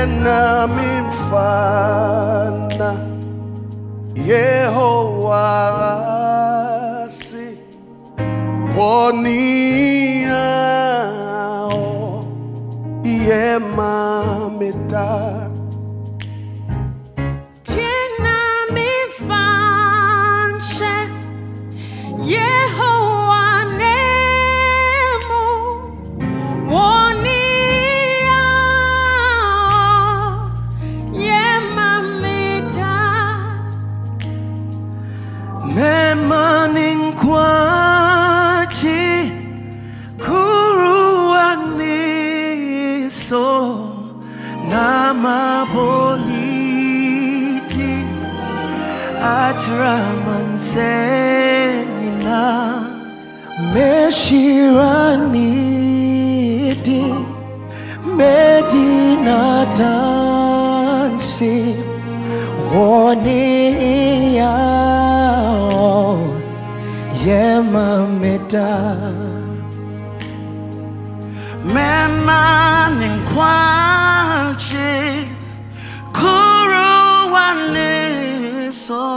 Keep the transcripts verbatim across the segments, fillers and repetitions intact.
tena mimfana Yehowa si woniao yemameta tena mimfanshe Yehowa nemu woniao yemameta memaning kwachi kuruaniso namaboniti atramansenina meshiranidi medina dansi woniao yemameta memaning kwachi kuruaniso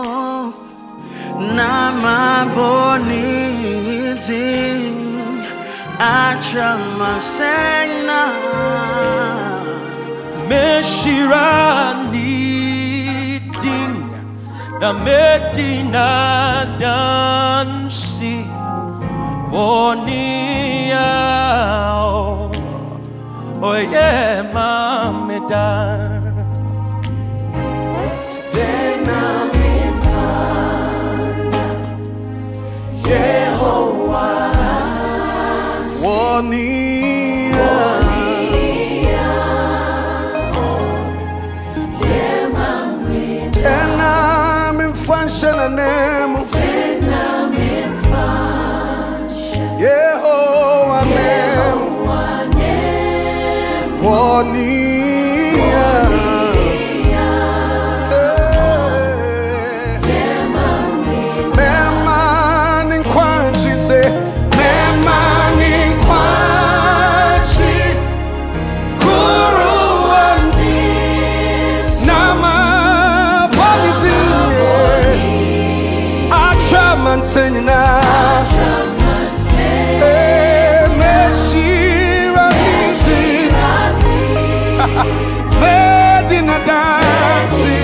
namaboniti atramasena meshiranidin na medina dansi woniao oye mameta tena mimfana Yehowa woniao tena mimfanshe na nemu Yehowa nemu woniao memaning kwachi se memaning kwachi kuruani nama politine atramansenina medina dansi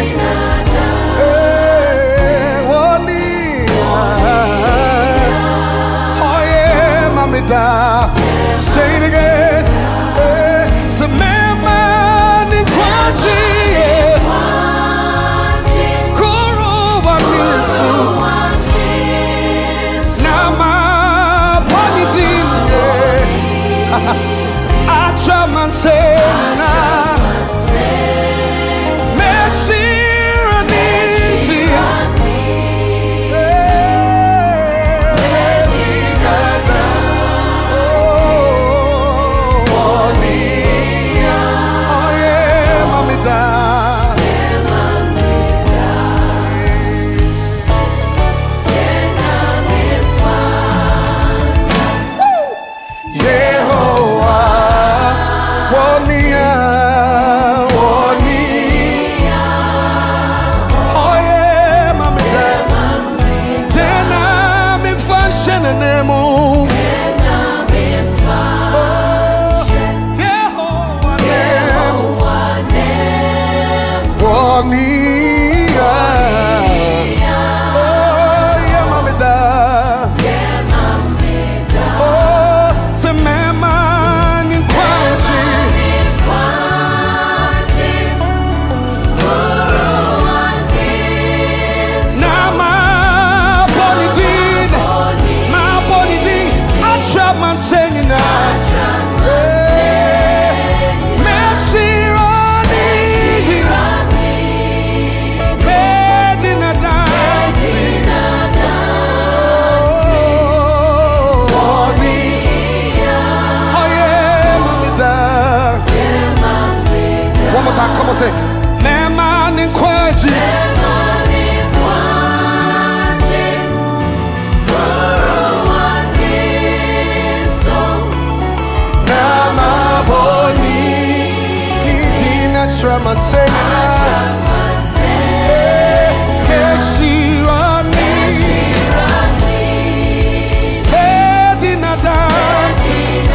say it again. Eh, so mema ni kwachi kuruwa misu nama panitine atramansenina meshiraniti Ashraman Sena. Keshirani. Medina dance.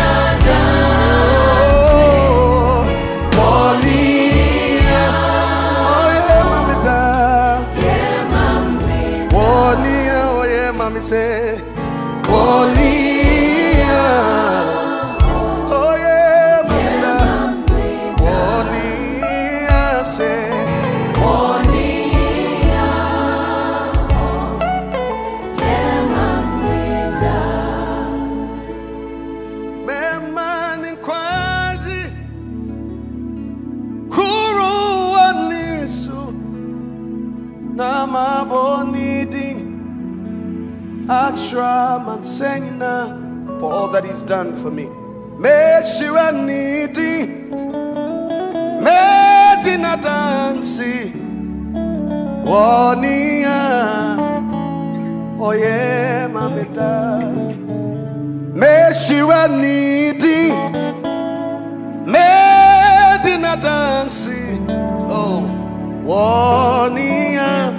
Oh, Wonia. Oh yeah, mami da. Wonia, oh yeah, mami say. Wonia. Oh yeah, mami da. Wonia say. Wonia. Memani kwaji. Kuru anisu. Nama bonidi. Ashraman Sena, for all that he's done for me. Meshiranidi, Medina dansi, Wonia, oye mamita. Meshiranidi, Medina dansi, oh, Wonia.